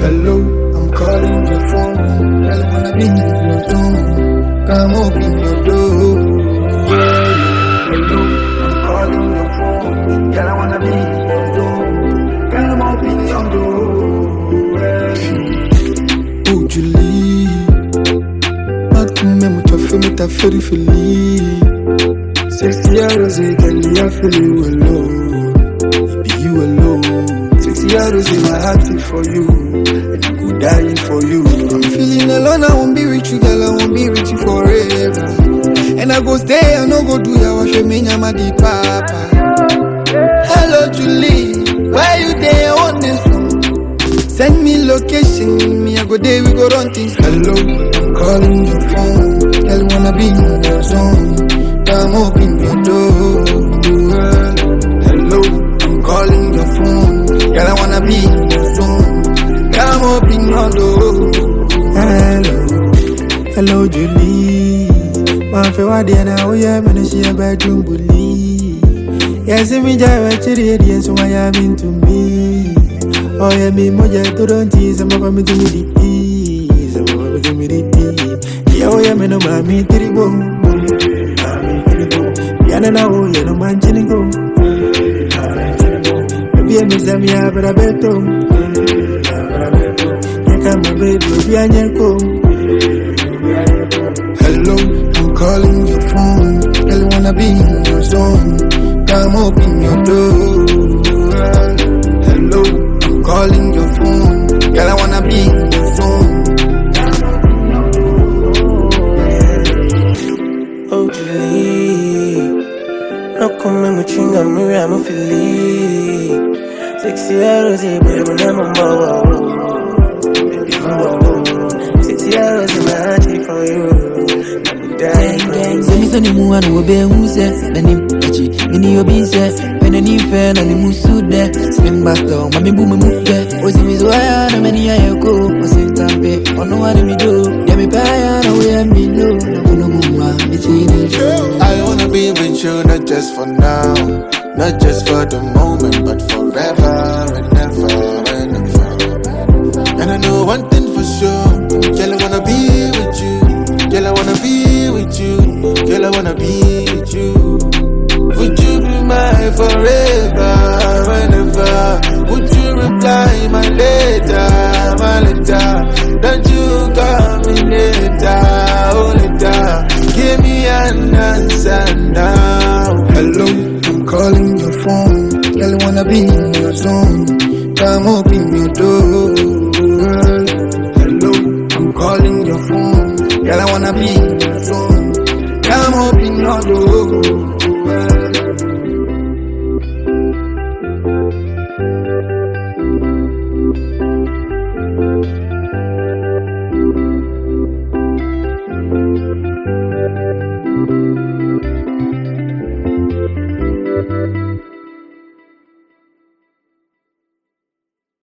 Hello, I'm calling your phone. Girl, I wanna be in your zone. Come open your door. Hello, I'm calling your phone. Girl, I wanna be in your zone. Come open your door. Oh, Julie, come to feel me, ta feel feel. 60 hours, girl, I feel you alone. It be you alone. 60 hours in my heart for you, and I could die for you. I'm feeling alone, I won't be with you, girl, I won't be with you forever. And I go stay, I no go do ya, wash me, I'm a deep papa. Hello, Julie, why you there on this one? Send me location, me, I go there, we go run things. Hello, I'm calling your phone, girl, wanna be in your zone. Come open your door. Hello, I'm calling your phone. Girl, I wanna be in your zone. Come open your door. Hello, Julie. My favorite day now, we are gonna see a bedroom bully. Yes, me jive at the yes, why I'm into me. Oh, yeah, me moja to don't tease. I'm over me to me the tease. I'm over to me the tease. Yeah, oh, yeah, me no mommy, terrible. Yana na o yeno manchini go. Baby I miss me abra beto. Yaka my baby baby anyako. Hello, I'm calling your phone. Girl, wanna be in your zone. Come open your door. Hello, I'm calling your phone. Girl, I wanna be in your zone. Oh, Julie, no come and chinga me, I'm a feeling. 60 hours, baby, when I'm a bow. 60 hours in my heart for you. Send me some new one who be who says, then him, mini obi says, when any fan and the musu there, swim basta, mommy boom move there. Was him is why I many I go, was in Tampe, or no one me do. Yeah, me buy, no way me know, no mama, between it. I wanna be with you, not just for now, not just for the moment, but forever and ever and ever. And I know one thing for sure, girl, I wanna be with you. Girl, I wanna be with you. Girl, I wanna be with you. Would you be my forever, whenever? Would you reply my letter, my letter? Don't you call me later, oh later? Give me an answer now. Hello, I'm calling your phone. Girl, I wanna be in your zone. Come open your door. Hello, I'm calling your phone. Girl, I wanna be in your zone. Come open your door.